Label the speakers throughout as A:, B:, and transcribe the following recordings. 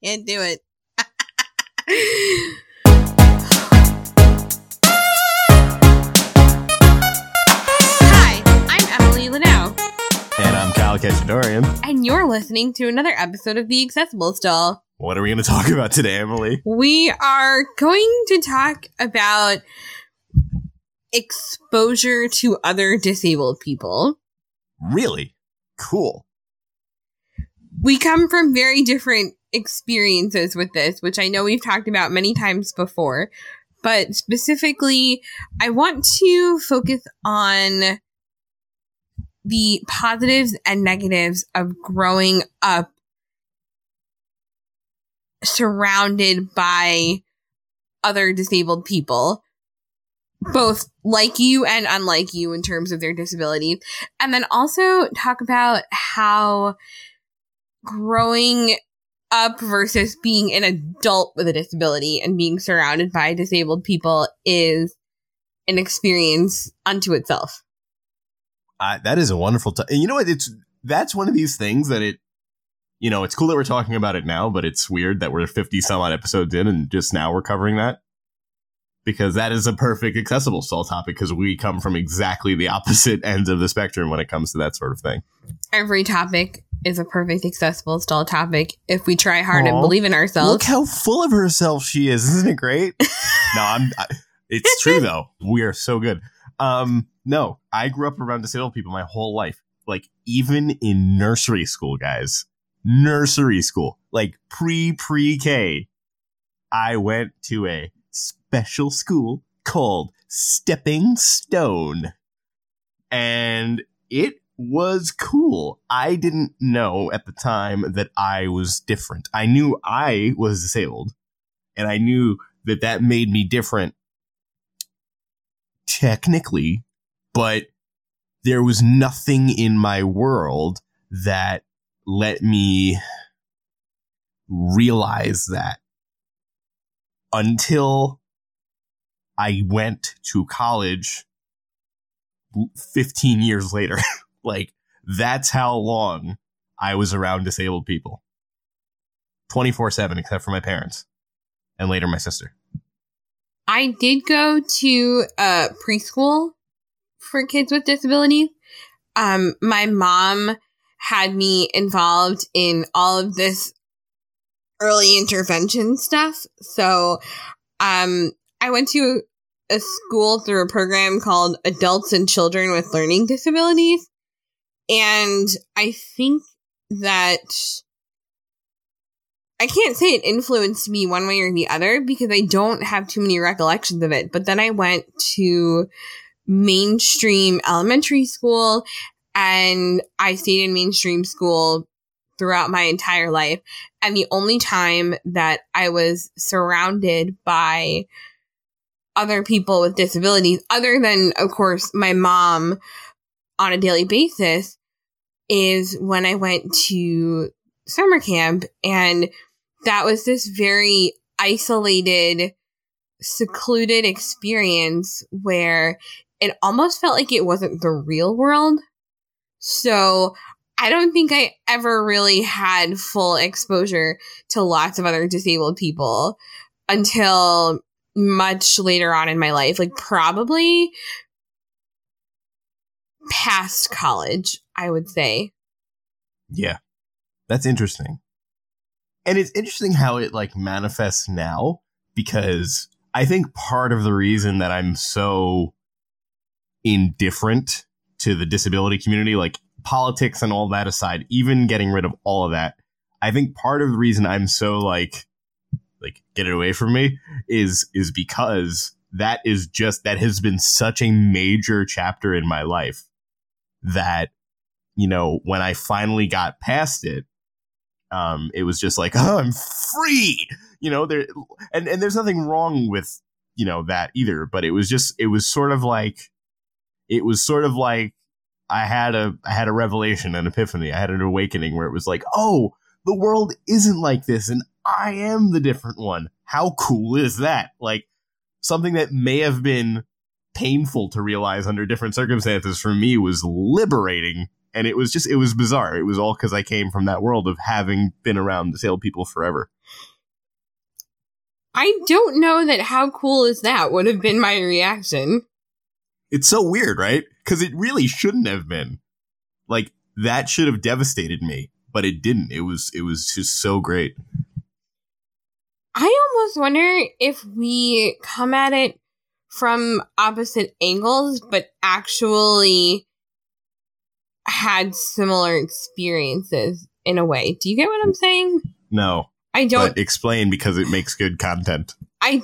A: can't do it. Hi, I'm Emily Liddell.
B: And I'm Kyle Cachadorian.
A: And you're listening to another episode of The Accessible Stall.
B: What are we going to talk about today, Emily?
A: We are going to talk about exposure to other disabled people.
B: Really? Cool.
A: We come from very different experiences with this, which I know we've talked about many times before. But specifically, I want to focus on the positives and negatives of growing up surrounded by other disabled people, both like you and unlike you in terms of their disabilities. And then also talk about how growing up versus being an adult with a disability and being surrounded by disabled people is an experience unto itself.
B: That is a wonderful you know what? That's one of these things that it's cool that we're talking about it now, but it's weird that we're 50 some odd episodes in and just now we're covering that. Because that is a perfect accessible stall topic because we come from exactly the opposite ends of the spectrum when it comes to that sort of thing.
A: Every topic is a perfect accessible stall topic if we try hard and believe in ourselves.
B: Look how full of herself she is. Isn't it great? No, it's true, though. We are so good. No, I grew up around disabled people my whole life. Like, even in nursery school, guys. Nursery school. Like, pre-K. I went to a special school called Stepping Stone. And it was cool. I didn't know at the time that I was different. I knew I was disabled. And I knew that made me different technically. But there was nothing in my world that let me realize that until I went to college 15 years later. Like, that's how long I was around disabled people. 24/7, except for my parents. And later my sister.
A: I did go to preschool for kids with disabilities. My mom had me involved in all of this early intervention stuff. So I went to a school through a program called Adults and Children with Learning Disabilities. And I think that I can't say it influenced me one way or the other because I don't have too many recollections of it. But then I went to mainstream elementary school and I stayed in mainstream school throughout my entire life. And the only time that I was surrounded by other people with disabilities, other than, of course, my mom on a daily basis, is when I went to summer camp. And that was this very isolated, secluded experience where it almost felt like it wasn't the real world. So I don't think I ever really had full exposure to lots of other disabled people until much later on in my life, like probably past college, I would say.
B: Yeah, that's interesting. And it's interesting how it like manifests now, because I think part of the reason that I'm so indifferent to the disability community, like politics and all that aside, even getting rid of all of that, I think part of the reason I'm so like get it away from me is because that has been such a major chapter in my life that, when I finally got past it, it was just like, oh, I'm free, and there's nothing wrong with, that either. But it was sort of like I had a revelation, an epiphany. I had an awakening where it was like, oh, the world isn't like this, and I am the different one. How cool is that? Like, something that may have been painful to realize under different circumstances for me was liberating And it was bizarre. It was all because I came from that world of having been around disabled people forever.
A: I don't know that how cool is that would have been my reaction.
B: It's so weird, right? Because it really shouldn't have been. Like, that should have devastated me, but it didn't. It was just so great.
A: I almost wonder if we come at it from opposite angles, but actually had similar experiences in a way. Do you get what I'm saying?
B: No.
A: I don't.
B: But explain, because it makes good content.
A: I'm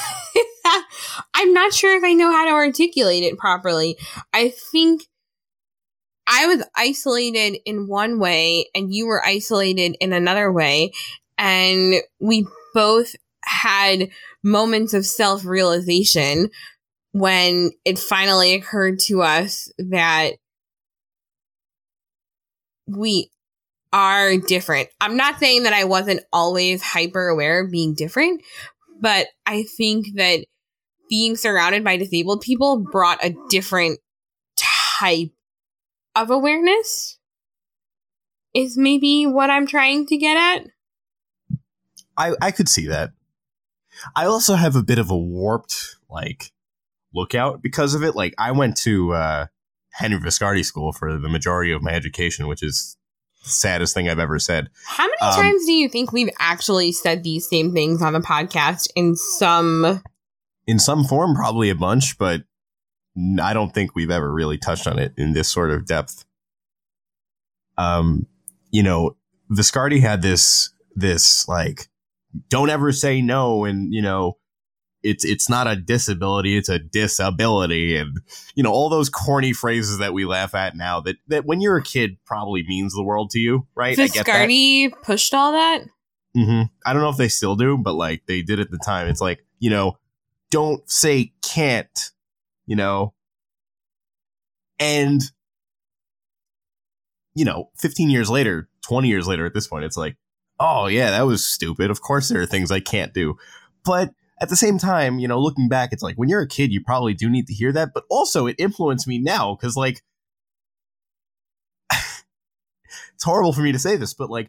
A: not sure if I know how to articulate it properly. I think I was isolated in one way and you were isolated in another way. And we both had moments of self-realization when it finally occurred to us that we are different. I'm not saying that I wasn't always hyper aware of being different, but I think that being surrounded by disabled people brought a different type of awareness, is maybe what I'm trying to get at.
B: I could see that. I also have a bit of a warped, like, lookout because of it. Like, I went to Henry Viscardi School for the majority of my education, which is the saddest thing I've ever said.
A: How many times do you think we've actually said these same things on the podcast in some
B: form? Probably a bunch, but I don't think we've ever really touched on it in this sort of depth. You know, Viscardi had this like, don't ever say no, and you know, it's not a disability, it's a disability, and you know, all those corny phrases that we laugh at now that when you're a kid probably means the world to you, right?
A: Viscardi pushed all that.
B: Mm-hmm. I don't know if they still do, but like they did at the time. It's like, you know, don't say can't, you know, and you know, 15 years later, 20 years later at this point, it's like, oh yeah, that was stupid. Of course there are things I can't do. But at the same time, you know, looking back, it's like when you're a kid, you probably do need to hear that. But also it influenced me now because, like, it's horrible for me to say this, but like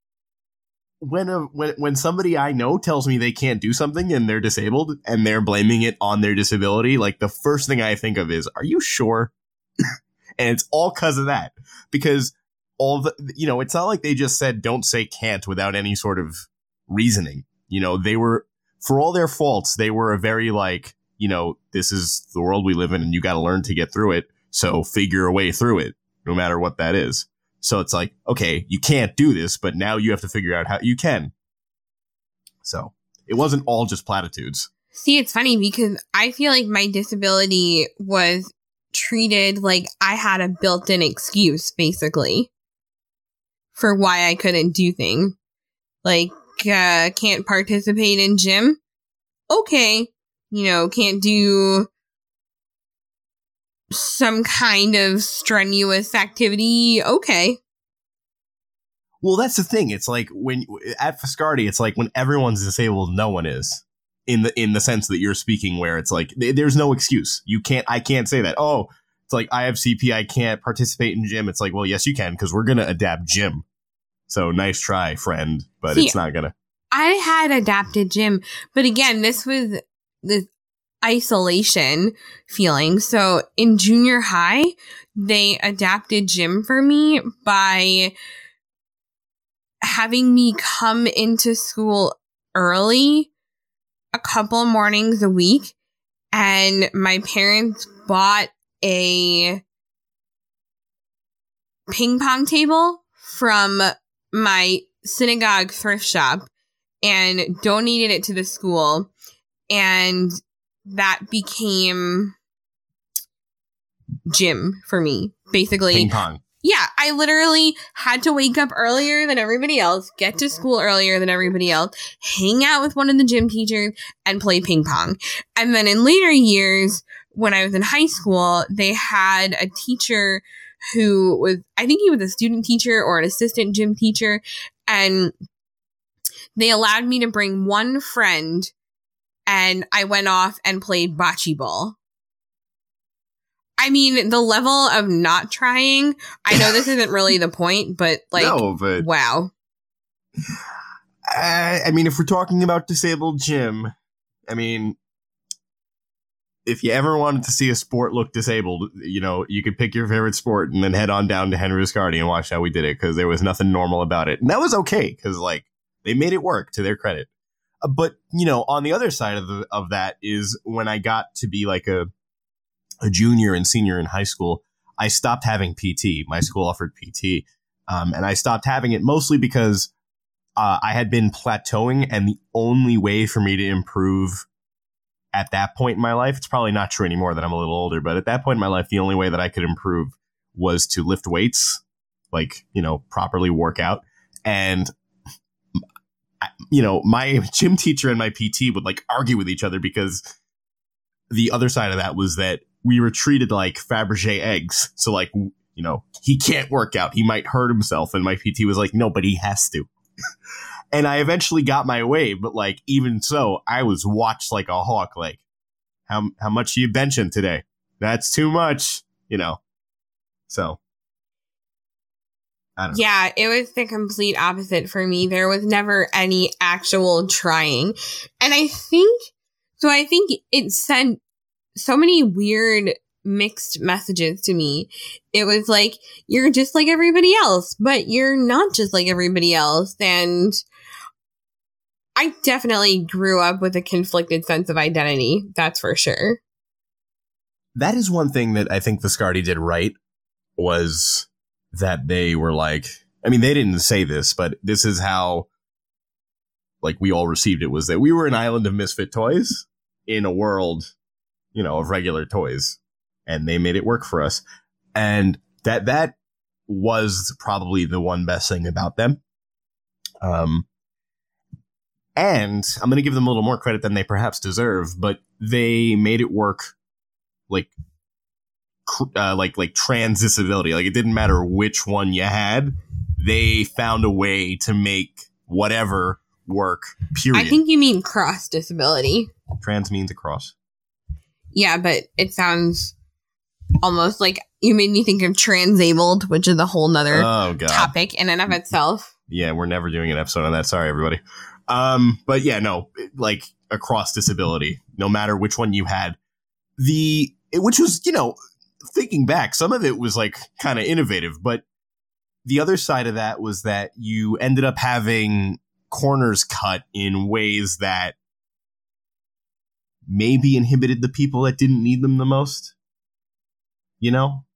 B: when somebody I know tells me they can't do something and they're disabled and they're blaming it on their disability, like the first thing I think of is, are you sure? And it's all because of that. Because all the, you know, it's not like they just said don't say can't without any sort of reasoning. You know, they were, for all their faults, they were a very like, you know, this is the world we live in and you got to learn to get through it. So figure a way through it, no matter what that is. So it's like, okay, you can't do this, but now you have to figure out how you can. So it wasn't all just platitudes.
A: See, it's funny because I feel like my disability was treated like I had a built-in excuse, basically, for why I couldn't do things. Like, can't participate in gym? Okay. You know, can't do some kind of strenuous activity? Okay.
B: Well, that's the thing. It's like when at Viscardi, it's like when everyone's disabled, no one is. In the sense that you're speaking, where it's like there's no excuse. I can't say that. Oh, it's like I have CP, I can't participate in gym. It's like, well, yes, you can, because we're gonna adapt gym. So nice try, friend, but it's not gonna.
A: I had adapted gym, but again, this was the isolation feeling. So in junior high, they adapted gym for me by having me come into school early a couple mornings a week, and my parents bought a ping pong table from my synagogue thrift shop and donated it to the school, and that became gym for me, basically.
B: Ping pong.
A: Yeah, I literally had to wake up earlier than everybody else, get to school earlier than everybody else, hang out with one of the gym teachers, and play ping pong. And then in later years, when I was in high school, they had a teacher who was, I think he was a student teacher or an assistant gym teacher, and they allowed me to bring one friend, and I went off and played bocce ball. I mean, the level of not trying, I know this isn't really the point, but like,
B: No, but
A: wow.
B: I mean, if we're talking about disabled Jim, I mean, if you ever wanted to see a sport look disabled, you know, you could pick your favorite sport and then head on down to Henry Viscardi and watch how we did it, because there was nothing normal about it. And that was okay, because, like, they made it work, to their credit. But, you know, on the other side of that is when I got to be like a junior and senior in high school, I stopped having PT. My school offered PT. And I stopped having it mostly because I had been plateauing, and the only way for me to improve at that point in my life, it's probably not true anymore that I'm a little older, but at that point in my life, the only way that I could improve was to lift weights, like, you know, properly work out. And, you know, my gym teacher and my PT would like argue with each other, because the other side of that was that we were treated like Fabergé eggs. So, like, you know, he can't work out, he might hurt himself. And my PT was like, no, but he has to. And I eventually got my way, but like, even so, I was watched like a hawk. Like, how much are you benching today? That's too much, you know. So, I don't know.
A: Yeah, it was the complete opposite for me. There was never any actual trying. And I think it sent so many weird mixed messages to me. It was like, you're just like everybody else, but you're not just like everybody else. And I definitely grew up with a conflicted sense of identity. That's for sure.
B: That is one thing that I think Viscardi did right, was that they were like, I mean, they didn't say this, but this is how, like, we all received it, was that we were an island of misfit toys in a world, you know, of regular toys. And they made it work for us. And that was probably the one best thing about them. And I'm going to give them a little more credit than they perhaps deserve, but they made it work like trans disability. Like, it didn't matter which one you had. They found a way to make whatever work, period.
A: I think you mean cross disability.
B: Trans means across.
A: Yeah, but it sounds almost like you made me think of transabled, which is a whole nother topic in and of itself.
B: Yeah, we're never doing an episode on that. Sorry, everybody. But yeah, no, like across disability, no matter which one you had, which was, you know, thinking back, some of it was like kind of innovative, but the other side of that was that you ended up having corners cut in ways that maybe inhibited the people that didn't need them the most. You know?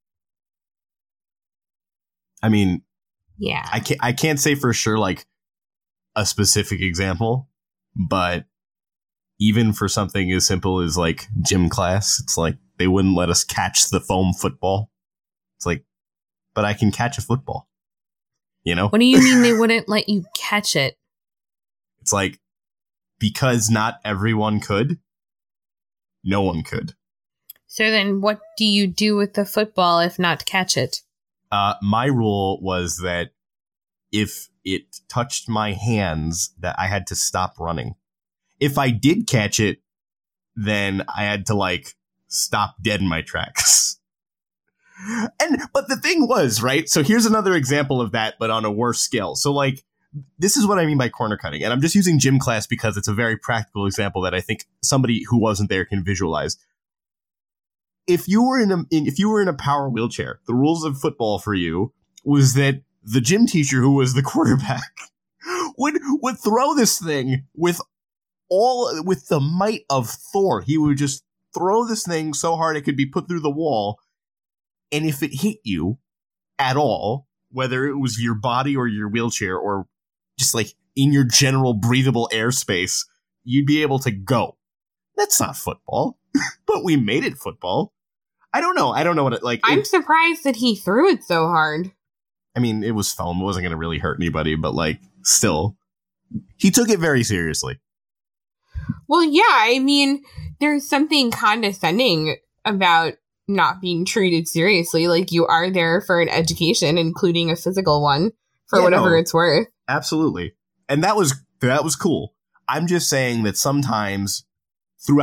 B: I mean,
A: yeah,
B: I can't say for sure, like, a specific example, but even for something as simple as like gym class, it's like they wouldn't let us catch the foam football. It's like, but I can catch a football, you know?
A: What do you mean they wouldn't let you catch it?
B: It's like, because not everyone could, no one could.
A: So then what do you do with the football if not catch it?
B: My rule was that if it touched my hands, that I had to stop running. If I did catch it, then I had to, like, stop dead in my tracks. But the thing was, right? So here's another example of that, but on a worse scale. So, like, this is what I mean by corner cutting. And I'm just using gym class because it's a very practical example that I think somebody who wasn't there can visualize. If you were in a power wheelchair, the rules of football for you was that the gym teacher, who was the quarterback, would throw this thing with the might of Thor. He would just throw this thing so hard it could be put through the wall, and if it hit you at all, whether it was your body or your wheelchair or just like in your general breathable airspace, you'd be able to go. That's not football, but we made it football. I don't know what it like.
A: I'm surprised that he threw it so hard.
B: I mean, it was foam. It wasn't going to really hurt anybody, but like, still, he took it very seriously.
A: Well, yeah, I mean, there's something condescending about not being treated seriously. Like, you are there for an education, including a physical one, for whatever it's worth.
B: Absolutely. And that was cool. I'm just saying that sometimes throughout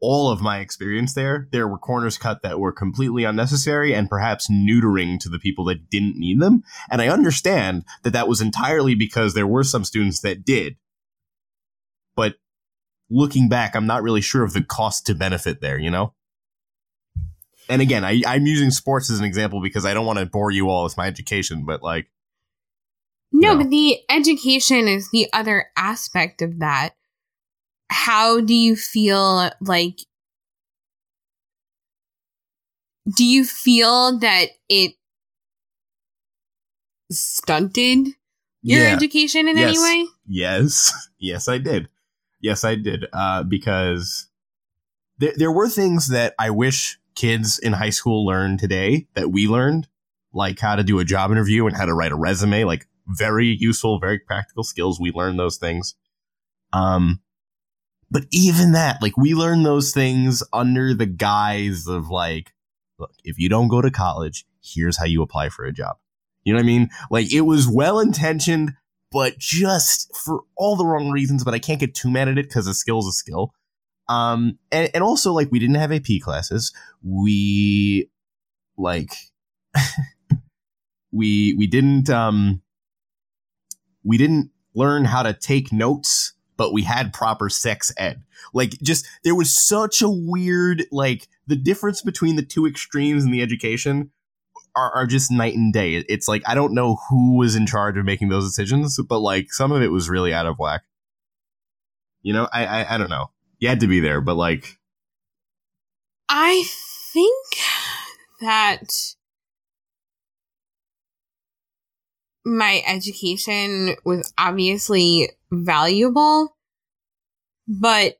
B: all of my experience there were corners cut that were completely unnecessary and perhaps neutering to the people that didn't need them. And I understand that was entirely because there were some students that did. But looking back, I'm not really sure of the cost to benefit there, you know? And again, I'm using sports as an example because I don't want to bore you all with my education, but like...
A: No, but the education is the other aspect of that. How do you feel like... Do you feel that it stunted your education in any way?
B: Yes. Yes, I did. Yes, I did. Because there were things that I wish kids in high school learned today that we learned, like how to do a job interview and how to write a resume, like very useful, very practical skills. We learned those things. But even that, like, we learned those things under the guise of like, look, if you don't go to college, here's how you apply for a job. You know what I mean? Like, it was well-intentioned, but just for all the wrong reasons, but I can't get too mad at it because a skill's a skill. And also, like, we didn't have AP classes. We, like, we didn't learn how to take notes, but we had proper sex ed. Like, just, there was such a weird, like, the difference between the two extremes in the education are just night and day. It's like, I don't know who was in charge of making those decisions, but like, some of it was really out of whack. You know, I don't know. You had to be there, but like...
A: I think that my education was obviously valuable, but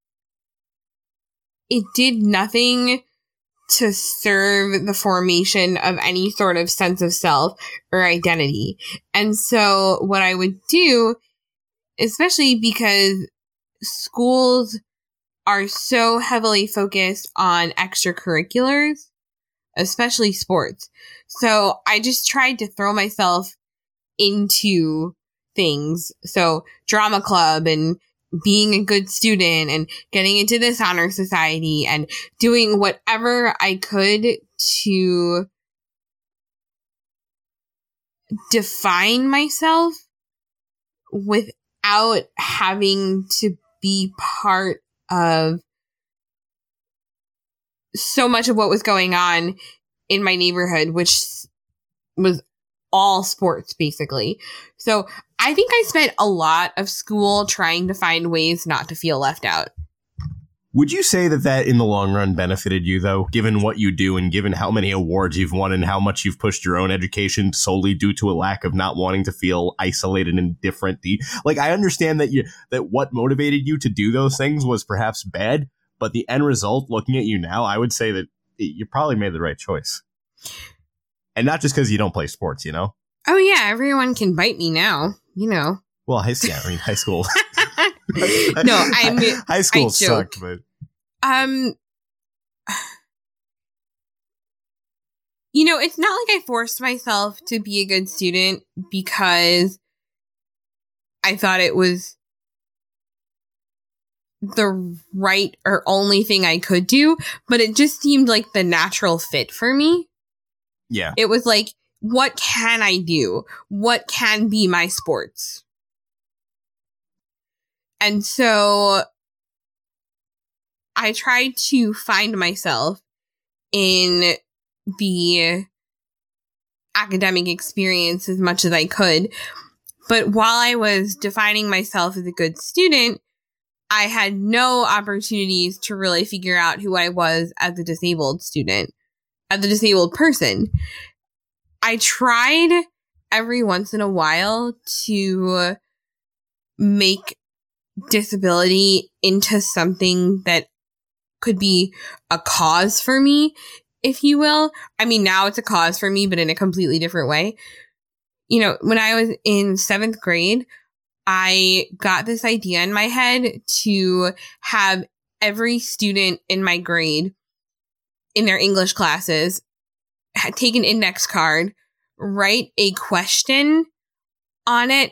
A: it did nothing to serve the formation of any sort of sense of self or identity. And so what I would do, especially because schools are so heavily focused on extracurriculars, especially sports. So I just tried to throw myself into things. So drama club and being a good student and getting into this honor society and doing whatever I could to define myself without having to be part of so much of what was going on in my neighborhood, which was all sports, basically. So I think I spent a lot of school trying to find ways not to feel left out.
B: Would you say that in the long run benefited you, though, given what you do and given how many awards you've won and how much you've pushed your own education solely due to a lack of not wanting to feel isolated and different? Like, I understand that what motivated you to do those things was perhaps bad, but the end result, looking at you now, I would say that you probably made the right choice. And not just because you don't play sports, you know?
A: Oh, yeah, everyone can bite me now, you know.
B: Well, high school.
A: No,
B: high school sucked, but
A: you know, it's not like I forced myself to be a good student because I thought it was the right or only thing I could do, but it just seemed like the natural fit for me.
B: Yeah.
A: It was like, what can I do? What can be my sports? And so I tried to find myself in the academic experience as much as I could. But while I was defining myself as a good student, I had no opportunities to really figure out who I was as a disabled student, as a disabled person. I tried every once in a while to make disability into something that could be a cause for me, if you will. I mean, now it's a cause for me, but in a completely different way. You know, when I was in 7th grade, I got this idea in my head to have every student in my grade in their English classes take an index card, write a question on it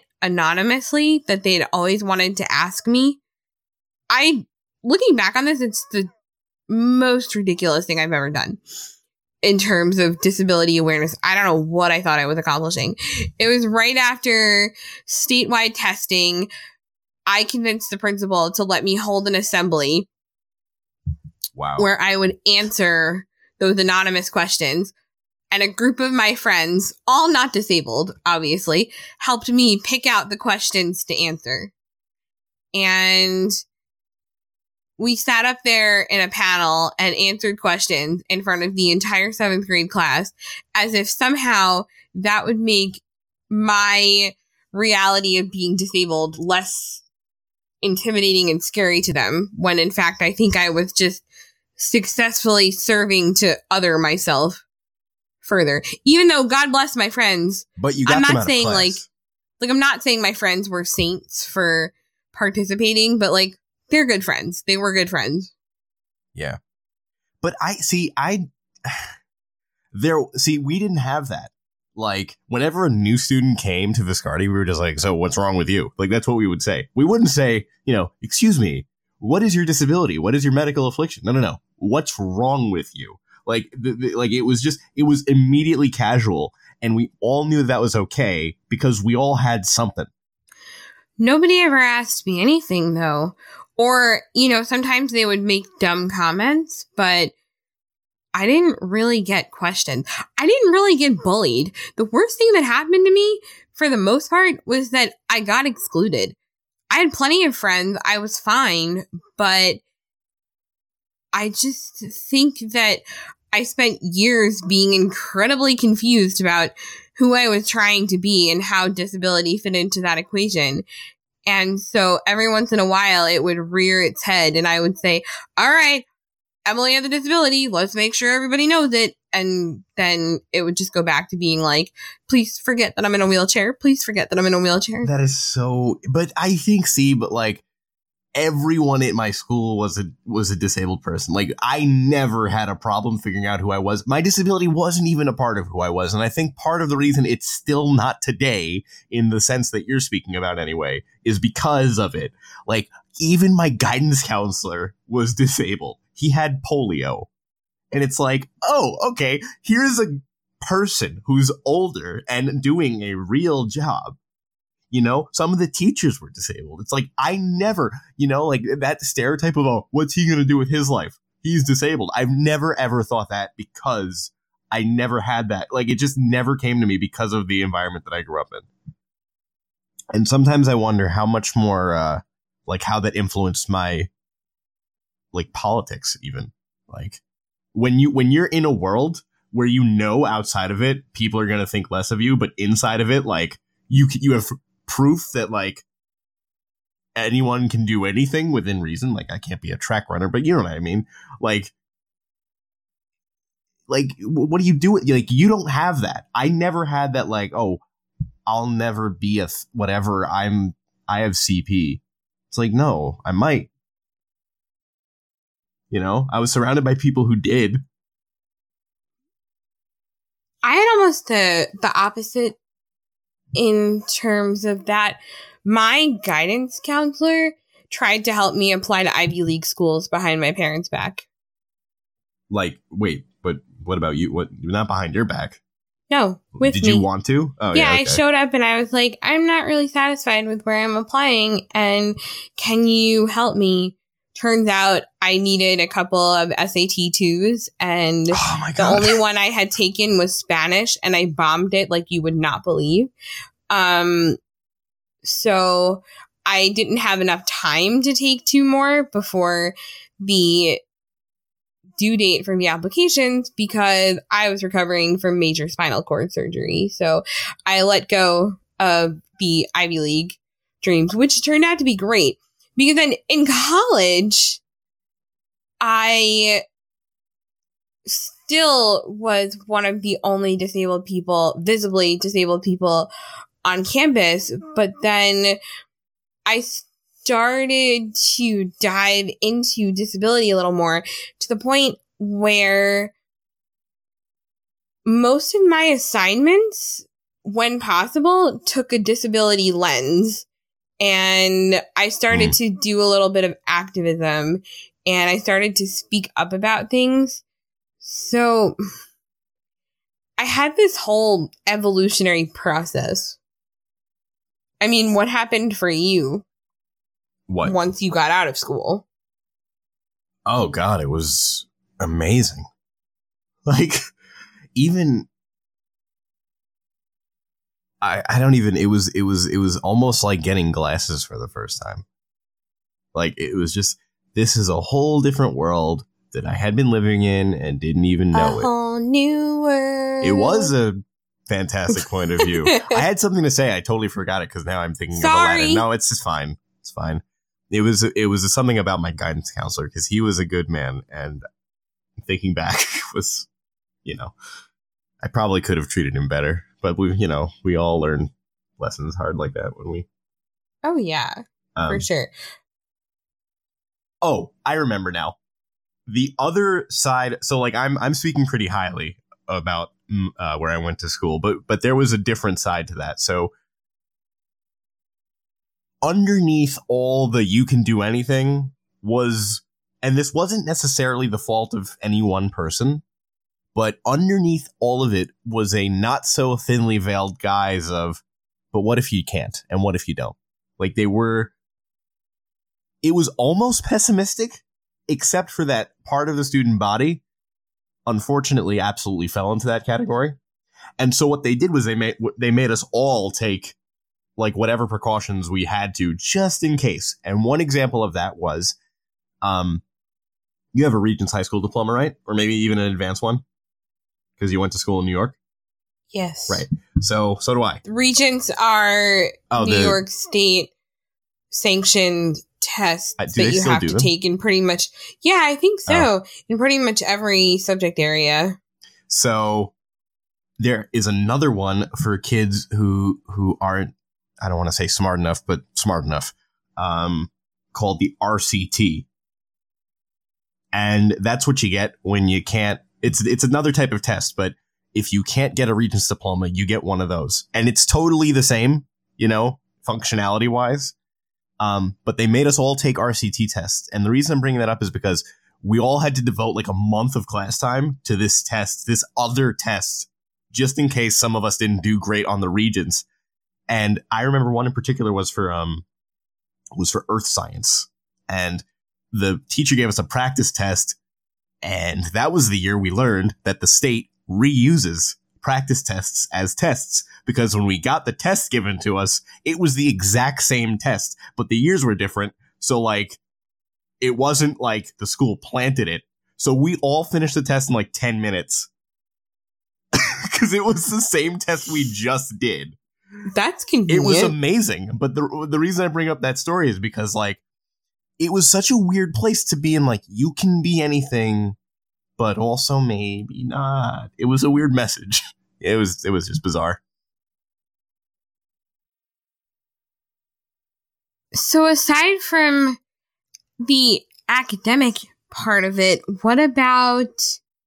A: anonymously that they'd always wanted to ask me. Looking back on this, it's the most ridiculous thing I've ever done in terms of disability awareness. I don't know what I thought I was accomplishing. It was right after statewide testing. I convinced the principal to let me hold an assembly.
B: Wow.
A: Where I would answer those anonymous questions. And a group of my friends, all not disabled, obviously, helped me pick out the questions to answer. And we sat up there in a panel and answered questions in front of the entire 7th grade class, as if somehow that would make my reality of being disabled less intimidating and scary to them, when in fact I think I was just successfully serving to other myself further. Even though God bless my friends,
B: but you got
A: I'm
B: them
A: not
B: out
A: saying
B: of class.
A: like I'm not saying my friends were saints for participating, but like they're good friends. They were good friends.
B: Yeah. But we didn't have that. Like, whenever a new student came to Viscardi, we were just like, so what's wrong with you? Like, that's what we would say. We wouldn't say, excuse me, what is your disability? What is your medical affliction? No. What's wrong with you? Like, it was immediately casual. And we all knew that was okay because we all had something.
A: Nobody ever asked me anything, though. Or, sometimes they would make dumb comments, but I didn't really get questioned. I didn't really get bullied. The worst thing that happened to me, for the most part, was that I got excluded. I had plenty of friends. I was fine, but I just think that I spent years being incredibly confused about who I was trying to be and how disability fit into that equation. And so every once in a while, it would rear its head and I would say, all right, Emily has a disability. Let's make sure everybody knows it. And then it would just go back to being like, please forget that I'm in a wheelchair. Please forget that I'm in a wheelchair.
B: That is so, but I think, everyone at my school was a disabled person. Like, I never had a problem figuring out who I was. My disability wasn't even a part of who I was. And I think part of the reason it's still not today, in the sense that you're speaking about anyway, is because of it. Like, even my guidance counselor was disabled. He had polio. And it's like, oh, okay, here's a person who's older and doing a real job. Some of the teachers were disabled. It's like, I never, that stereotype of, oh, what's he going to do with his life? He's disabled. I've never, ever thought that because I never had that. Like, it just never came to me because of the environment that I grew up in. And sometimes I wonder how much more, how that influenced my, politics even. Like, when you're in a world where outside of it, people are going to think less of you, but inside of it, you have proof that anyone can do anything within reason. Like, I can't be a track runner, but you know what I mean? Like what do you do? You don't have that. I never had that. Oh, I'll never be whatever. I have CP. It's like, no, I might. I was surrounded by people who did.
A: I had almost the opposite in terms of that. My guidance counselor tried to help me apply to Ivy League schools behind my parents' back.
B: Wait, but what about you? What? Not behind your back?
A: No, with me.
B: Did you want to? Oh,
A: yeah,
B: okay.
A: I showed up and I was like, I'm not really satisfied with where I'm applying, and can you help me? Turns out I needed a couple of SAT 2s, and the only one I had taken was Spanish, and I bombed it like you would not believe. So I didn't have enough time to take 2 more before the due date for the applications because I was recovering from major spinal cord surgery. So I let go of the Ivy League dreams, which turned out to be great. Because then in college, I still was one of the only visibly disabled people on campus. But then I started to dive into disability a little more to the point where most of my assignments, when possible, took a disability lens. And I started to do a little bit of activism and I started to speak up about things. So I had this whole evolutionary process. I mean, what happened for you?
B: What?
A: Once you got out of school?
B: Oh, God, it was amazing. Like, even... I don't even... It was almost like getting glasses for the first time. Like, it was just... This is a whole different world that I had been living in and didn't even know it.
A: A whole new world.
B: It was a fantastic point of view. I had something to say. I totally forgot it because now I'm thinking of Aladdin. No, it's just fine. It's fine. It was something about my guidance counselor because he was a good man. And thinking back was, I probably could have treated him better. But we all learn lessons hard like that when we.
A: Oh, yeah, for sure.
B: Oh, I remember now. The other side. So like I'm speaking pretty highly about where I went to school, but there was a different side to that. So underneath all the you can do anything was, and this wasn't necessarily the fault of any one person, but underneath all of it was a not so thinly veiled guise of, but what if you can't? And what if you don't? Like it was almost pessimistic, except for that part of the student body, unfortunately, absolutely fell into that category. And so what they did was they made us all take like whatever precautions we had to just in case. And one example of that was, you have a Regents High School diploma, right? Or maybe even an advanced one because you went to school in New York.
A: Yes.
B: Right. So do I.
A: Regents are New York State sanctioned tests that you have to take in pretty much. Yeah, I think so. In pretty much every subject area. So
B: there is another one for kids who aren't, I don't want to say smart enough, but smart enough, called the RCT. And that's what you get when you can't. It's another type of test, but if you can't get a Regents diploma, you get one of those. And it's totally the same, functionality wise. But they made us all take RCT tests. And the reason I'm bringing that up is because we all had to devote like a month of class time to this test, this other test, just in case some of us didn't do great on the Regents. And I remember one in particular was for earth science. And the teacher gave us a practice test. And that was the year we learned that the state reuses practice tests as tests, because when we got the test given to us, it was the exact same test, but the years were different. So like, it wasn't like the school planted it. So we all finished the test in like 10 minutes because it was the same test we just did.
A: That's convenient.
B: It was amazing. But the reason I bring up that story is because like, it was such a weird place to be in. Like, you can be anything, but also maybe not. It was a weird message. It was just bizarre.
A: So aside from the academic part of it, what about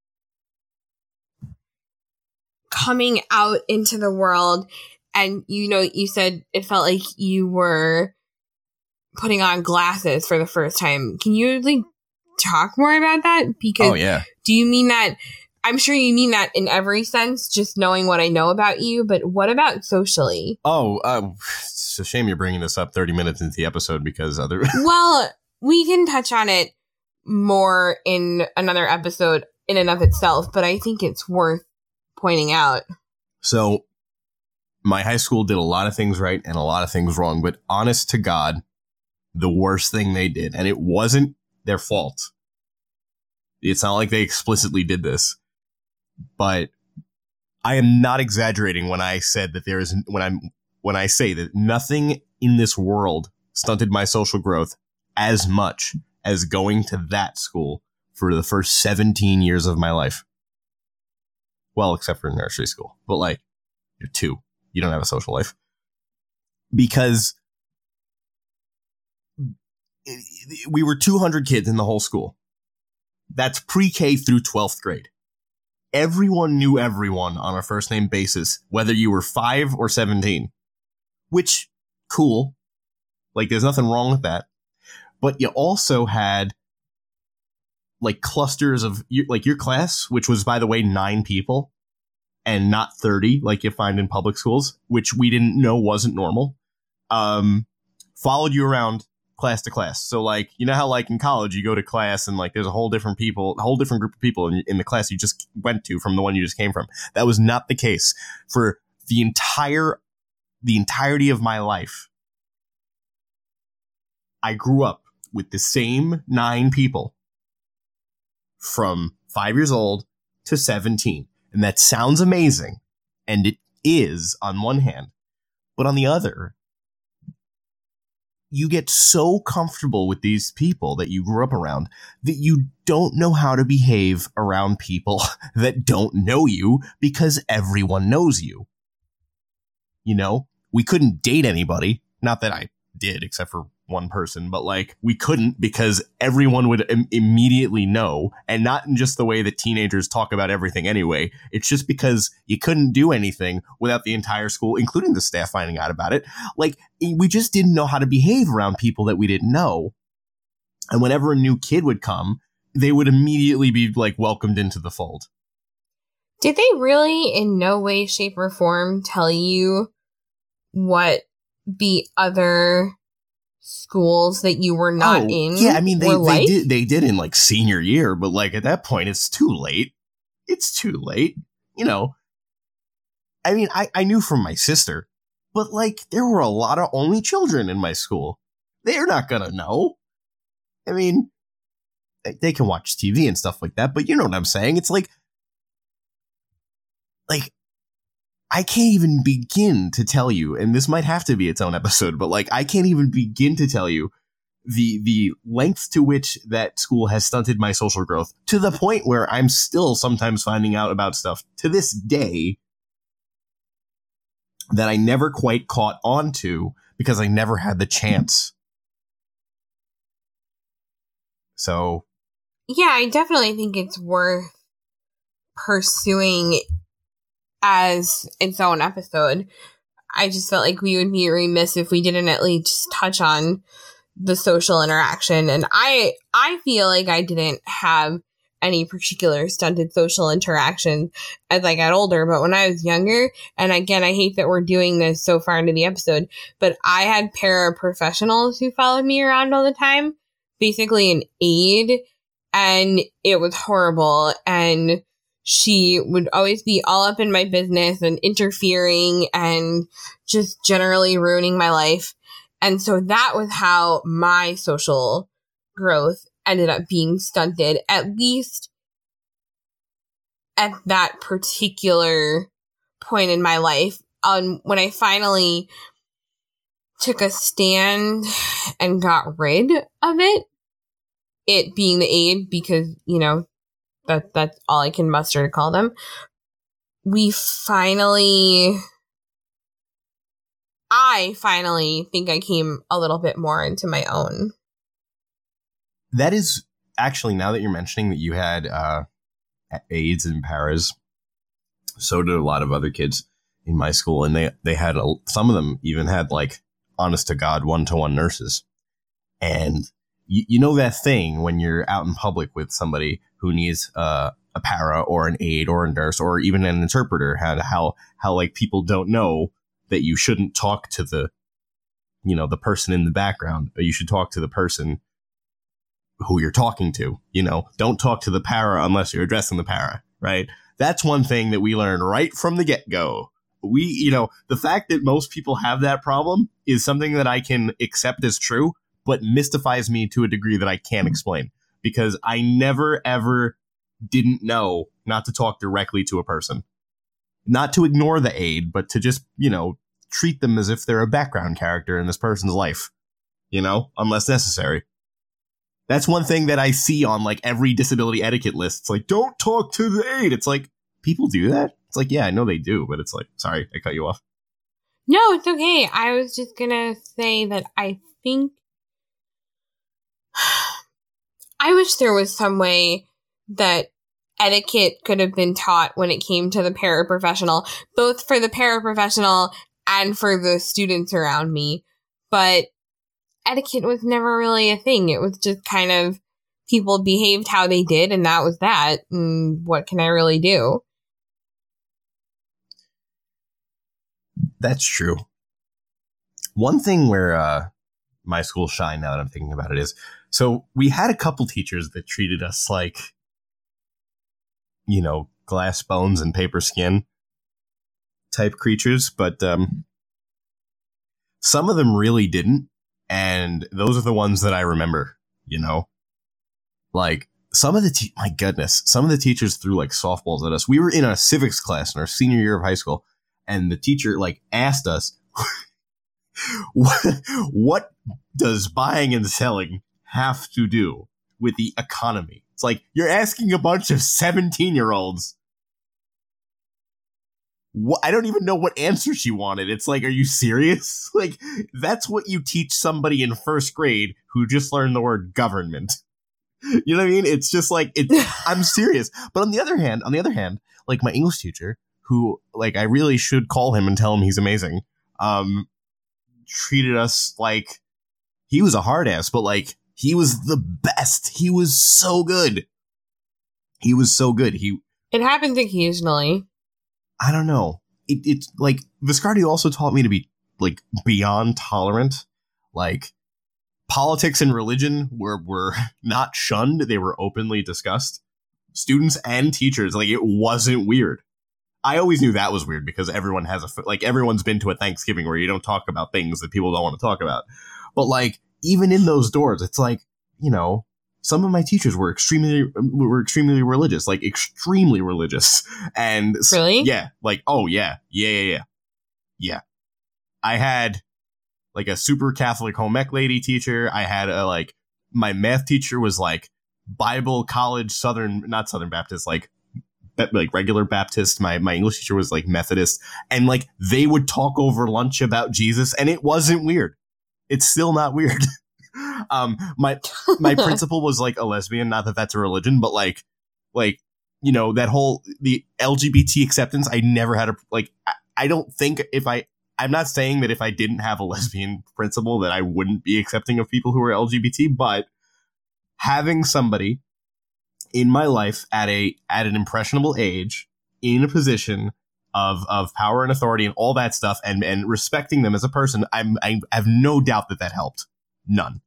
A: coming out into the world? And, you said it felt like you were putting on glasses for the first time. Can you talk more about that? Because do you mean that? I'm sure you mean that in every sense, just knowing what I know about you, but what about socially?
B: It's a shame you're bringing this up 30 minutes into the episode because other...
A: Well, we can touch on it more in another episode in and of itself, but I think it's worth pointing out.
B: So, my high school did a lot of things right and a lot of things wrong, but honest to God, the worst thing they did, and it wasn't their fault. It's not like they explicitly did this. But I am not exaggerating when I said that when I say that nothing in this world stunted my social growth as much as going to that school for the first 17 years of my life. Well, except for nursery school. But like, you're 2. You don't have a social life. Because we were 200 kids in the whole school. That's pre-K through 12th grade. Everyone knew everyone on a first name basis, whether you were 5 or 17. Which, cool. Like, there's nothing wrong with that. But you also had like clusters of like your class, which was, by the way, 9 people and not 30 like you find in public schools, which we didn't know wasn't normal, followed you around class to class. So like, you know how like in college you go to class and like there's a whole different group of people in the class you just went to from the one you just came from. That was not the case for the entirety of my life. I grew up with the same 9 people from 5 years old to 17. And that sounds amazing. And it is on one hand. But on the other, you get so comfortable with these people that you grew up around that you don't know how to behave around people that don't know you because everyone knows you. You know, we couldn't date anybody. Not that I did, except for one person, but like we couldn't because everyone would immediately know, and not in just the way that teenagers talk about everything anyway. It's just because you couldn't do anything without the entire school, including the staff, finding out about it. Like we just didn't know how to behave around people that we didn't know. And whenever a new kid would come, they would immediately be like welcomed into the fold.
A: Did they really in no way, shape, or form tell you what the other schools that you were not in?
B: Yeah, I mean they did in like senior year, but like at that point it's too late. It's too late. You know. I mean, I knew from my sister, but like there were a lot of only children in my school. They're not gonna know. I mean, they can watch TV and stuff like that, but you know what I'm saying? It's like I can't even begin to tell you, and this might have to be its own episode, but like I can't even begin to tell you the length to which that school has stunted my social growth, to the point where I'm still sometimes finding out about stuff to this day that I never quite caught on to because I never had the chance. So
A: yeah, I definitely think it's worth pursuing as its own episode. I just felt like we would be remiss if we didn't at least touch on the social interaction. And I feel like I didn't have any particular stunted social interaction as I got older, but when I was younger, and again, I hate that we're doing this so far into the episode, but I had paraprofessionals who followed me around all the time, basically an aide, and it was horrible. And she would always be all up in my business and interfering and just generally ruining my life. And so that was how my social growth ended up being stunted, at least at that particular point in my life. When I finally took a stand and got rid of it being the aide, because, you know, that's all I can muster to call them. I finally think I came a little bit more into my own.
B: That is actually, now that you're mentioning that you had aides and paras, so did a lot of other kids in my school. And they had, some of them even had like honest to God one-to-one nurses. And you know that thing when you're out in public with somebody who needs a para or an aide or a nurse or even an interpreter, how like people don't know that you shouldn't talk to the person in the background, but you should talk to the person who you're talking to. You know, don't talk to the para unless you're addressing the para, right? That's one thing that we learned right from the get-go. The fact that most people have that problem is something that I can accept as true, but mystifies me to a degree that I can't explain, because I never, ever didn't know not to talk directly to a person. Not to ignore the aide, but to just, treat them as if they're a background character in this person's life, unless necessary. That's one thing that I see on like every disability etiquette list. It's like, don't talk to the aide. It's like, people do that? It's like, yeah, I know they do, but it's like, sorry, I cut you off.
A: No, it's okay. I was just gonna say that I think I wish there was some way that etiquette could have been taught when it came to the paraprofessional, both for the paraprofessional and for the students around me. But etiquette was never really a thing. It was just kind of people behaved how they did, and that was that. And what can I really do?
B: That's true. One thing where my school shined, now that I'm thinking about it, is so we had a couple teachers that treated us like, you know, glass bones and paper skin type creatures, but some of them really didn't, and those are the ones that I remember, you know? Like, some of the my goodness, some of the teachers threw like softballs at us. We were in a civics class in our senior year of high school, and the teacher like asked us, what does buying and selling have to do with the economy? It's like, you're asking a bunch of 17-year-olds. I don't even know what answer she wanted. It's like, are you serious? Like, that's what you teach somebody in first grade who just learned the word government. You know what I mean? It's just like, I'm serious. But on the other hand, like my English teacher, who like I really should call him and tell him he's amazing, treated us like he was a hard ass, but like he was the best. He was so good. He was so good.
A: It happens occasionally.
B: I don't know. It's like Viscardi also taught me to be like beyond tolerant. Like, politics and religion were not shunned. They were openly discussed. Students and teachers, like, it wasn't weird. I always knew that was weird because everyone has everyone's been to a Thanksgiving where you don't talk about things that people don't want to talk about. But like, even in those doors, it's like, you know, some of my teachers were extremely religious, like extremely religious. And
A: really?
B: Yeah. Like, oh yeah. Yeah. I had like a super Catholic home ec lady teacher. I had my math teacher was like Bible college, not Southern Baptist, like regular Baptist. My English teacher was like Methodist, and like they would talk over lunch about Jesus, and it wasn't weird. It's still not weird. My principal was like a lesbian, not that that's a religion, but like, you know, that whole, the LGBT acceptance, I never had I don't think I'm not saying that if I didn't have a lesbian principal that I wouldn't be accepting of people who are LGBT, but having somebody in my life at an impressionable age in a position of power and authority and all that stuff, and respecting them as a person, I have no doubt that helped. None.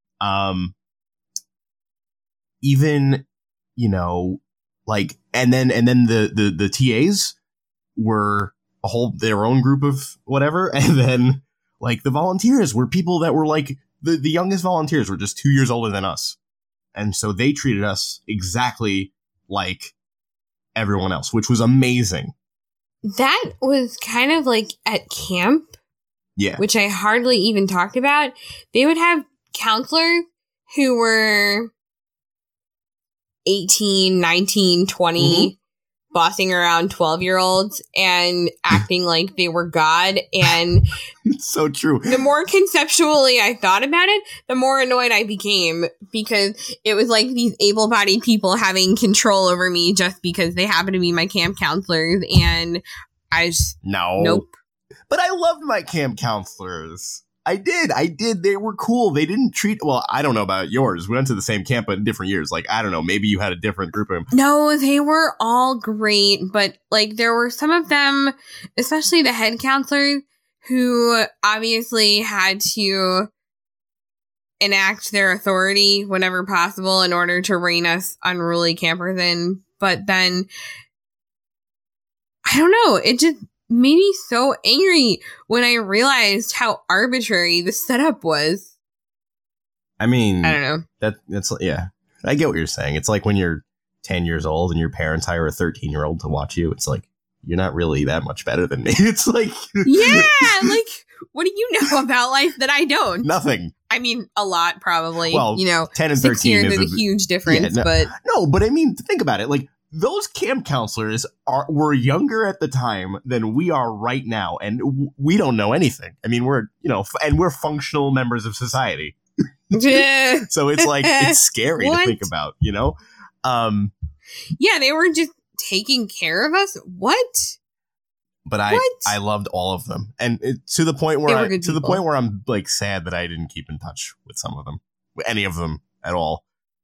B: Even, you know, like, and then the TAs were their own group of whatever. And then like the volunteers were people that were like the youngest volunteers were just 2 years older than us. And so they treated us exactly like everyone else, which was amazing.
A: That was kind of like at camp.
B: Yeah.
A: Which I hardly even talked about. They would have counselors who were 18, 19, 20, bossing around 12-year-olds and acting like they were God. And
B: it's so true.
A: The more conceptually I thought about it, the more annoyed I became, because it was like these able-bodied people having control over me just because they happen to be my camp counselors. And I just... Nope.
B: But I loved my camp counselors. I did. They were cool. They didn't treat... Well, I don't know about yours. We went to the same camp, but in different years. Like, I don't know. Maybe you had a different group of them.
A: No, they were all great. But, like, there were some of them, especially the head counselor, who obviously had to enact their authority whenever possible in order to rein us unruly campers in. But then, I don't know. It just made me so angry when I realized how arbitrary the setup was.
B: I mean,
A: I don't know.
B: That's yeah. I get what you're saying. It's like when you're 10 years old and your parents hire a 13-year-old to watch you. It's like, you're not really that much better than me. It's like,
A: yeah, like, what do you know about life that I don't?
B: Nothing.
A: I mean, a lot, probably.
B: Well,
A: you know,
B: 10 and
A: 6
B: 13
A: years is a huge difference, but
B: I mean, think about it. Like, those camp counselors were younger at the time than we are right now, and we don't know anything. I mean, we're functional members of society. So it's like, it's scary to think about, you know?
A: Yeah, they were just taking care of us. What?
B: But I loved all of them, and to the point where I'm like sad that I didn't keep in touch with some of them, any of them at all.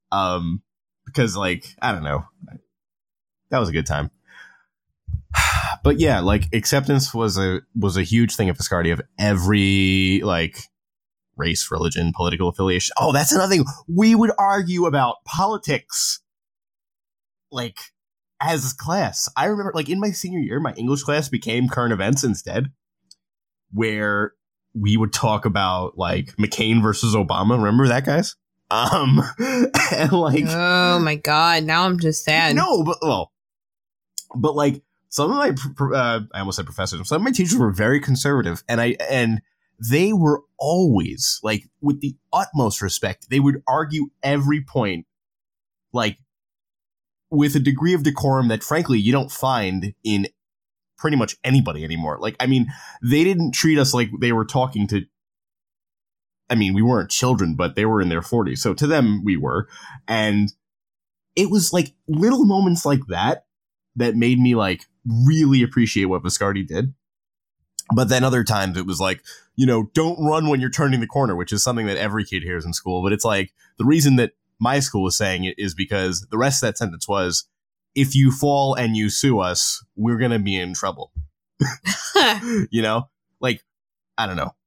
B: Because like, I don't know, that was a good time. But yeah, like acceptance was a huge thing at Viscardi of every like race, religion, political affiliation. Oh, that's another thing. We would argue about politics like as class. I remember like in my senior year, my English class became current events instead, where we would talk about like McCain versus Obama. Remember that, guys? And like,
A: oh my God, now I'm just sad.
B: No, but like some of my, I almost said professors, some of my teachers were very conservative, and they were always like, with the utmost respect, they would argue every point, like with a degree of decorum that frankly you don't find in pretty much anybody anymore. Like, I mean, they didn't treat us like they were talking to, I mean, we weren't children, but they were in their 40s. So to them, we were. And it was like little moments like that made me like really appreciate what Viscardi did. But then other times it was like, you know, don't run when you're turning the corner, which is something that every kid hears in school. But it's like the reason that my school was saying it is because the rest of that sentence was, if you fall and you sue us, we're going to be in trouble. You know, like, I don't know.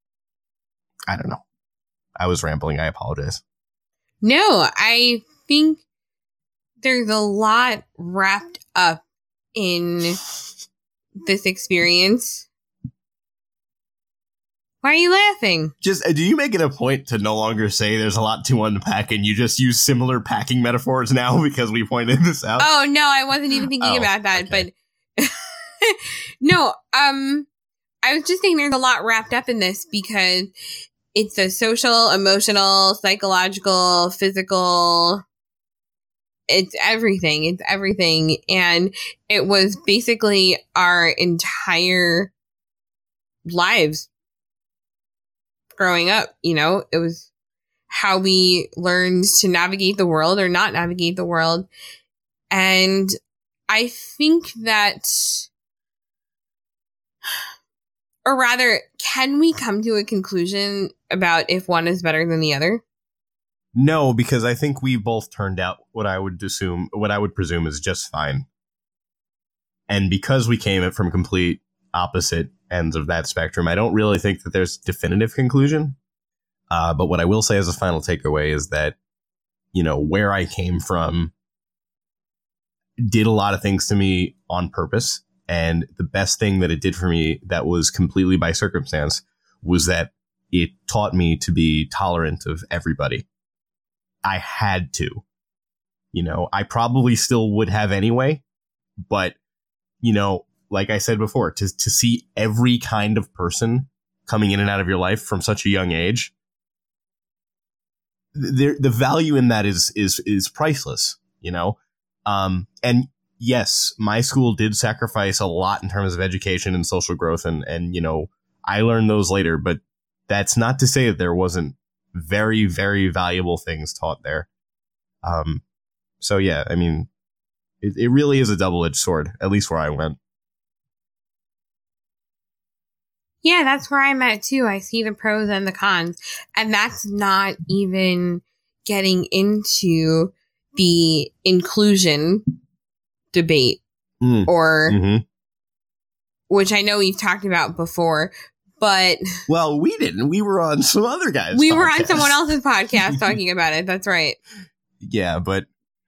B: I was rambling. I apologize.
A: No, I think there's a lot wrapped up in this experience. Why are you laughing?
B: Just, do you make it a point to no longer say there's a lot to unpack and you just use similar packing metaphors now because we pointed this out?
A: Oh, no, I wasn't even thinking about that. Okay. But no, I was just saying there's a lot wrapped up in this because it's a social, emotional, psychological, physical. It's everything. It's everything. And it was basically our entire lives growing up. You know, it was how we learned to navigate the world or not navigate the world. And I think that, or rather, can we come to a conclusion about if one is better than the other?
B: No, because I think we both turned out what I would presume is just fine. And because we came from complete opposite ends of that spectrum, I don't really think that there's a definitive conclusion. But what I will say as a final takeaway is that, you know, where I came from did a lot of things to me on purpose. And the best thing that it did for me that was completely by circumstance was that it taught me to be tolerant of everybody. I had to, you know, I probably still would have anyway, but, you know, like I said before, to see every kind of person coming in and out of your life from such a young age, the value in that is priceless, you know? And yes, my school did sacrifice a lot in terms of education and social growth. And, you know, I learned those later, but that's not to say that there wasn't very, very valuable things taught there. So yeah, I mean, it really is a double-edged sword, at least where I went.
A: Yeah, that's where I'm at too. I see the pros and the cons. And that's not even getting into the inclusion debate or which I know we've talked about before, but
B: well, we didn't. We were on some other guys.
A: We were on someone else's podcast talking about it. That's right.
B: Yeah, but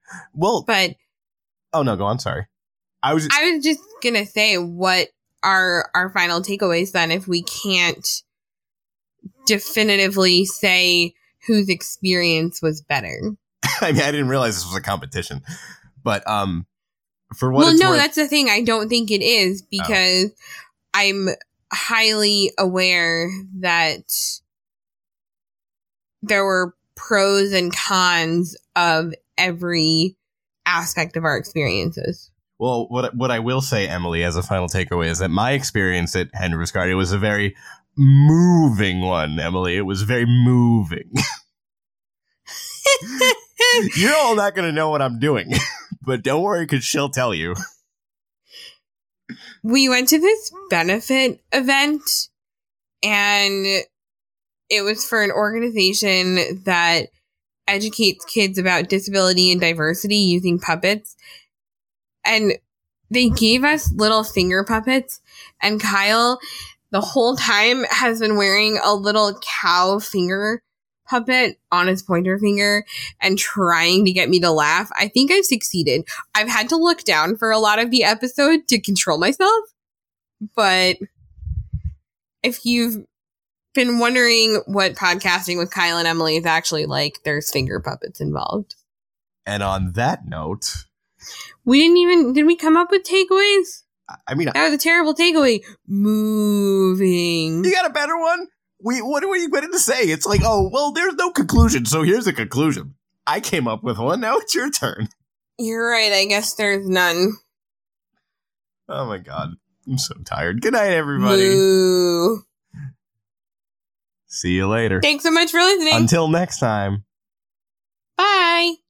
B: oh no, go on. Sorry. I was
A: just gonna say, what are our final takeaways then if we can't definitively say whose experience was better?
B: I mean, I didn't realize this was a competition, but for what it's worth,
A: that's the thing. I don't think it is because I'm highly aware that there were pros and cons of every aspect of our experiences.
B: Well, what I will say, Emily, as a final takeaway is that my experience at Henry Viscardi was a very moving one, Emily. It was very moving. You're all not going to know what I'm doing, but don't worry because she'll tell you.
A: We went to this benefit event and it was for an organization that educates kids about disability and diversity using puppets. And they gave us little finger puppets, and Kyle the whole time has been wearing a little cow finger puppet on his pointer finger and trying to get me to laugh. I think I've succeeded. I've had to look down for a lot of the episode to control myself. But if you've been wondering what podcasting with Kyle and Emily is actually like, there's finger puppets involved.
B: And on that note,
A: did we come up with takeaways?
B: I mean,
A: that was a terrible takeaway. Moving.
B: You got a better one? What were you going to say? It's like, oh, well, there's no conclusion, so here's the conclusion. I came up with one, now it's your turn.
A: You're right, I guess there's none.
B: Oh my god, I'm so tired. Good night, everybody.
A: Moo.
B: See you later.
A: Thanks so much for listening.
B: Until next time.
A: Bye.